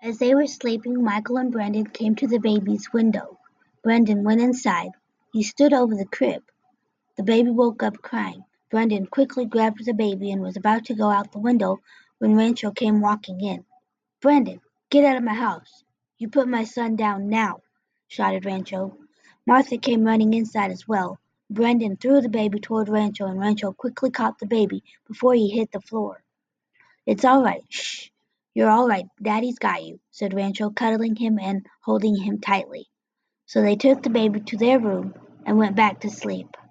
As they were sleeping, Michael and Brendan came to the baby's window. Brendan went inside. He stood over the crib. The baby woke up crying. Brendan quickly grabbed the baby and was about to go out the window when Rancho came walking in. "Brendan, get out of my house! You put my son down now!" shouted Rancho. Martha came running inside as well. Brendan threw the baby toward Rancho and Rancho quickly caught the baby before he hit the floor. "It's all right. Shh! You're all right. Daddy's got you," said Rancho, cuddling him and holding him tightly. So they took the baby to their room and went back to sleep.